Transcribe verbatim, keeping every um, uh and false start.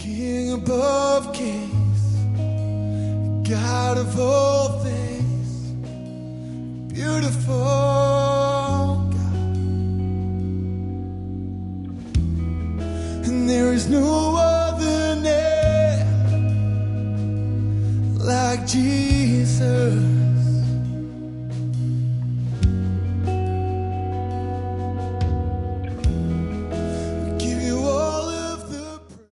King above kings, God of all things, beautiful God. And there is no other name like Jesus.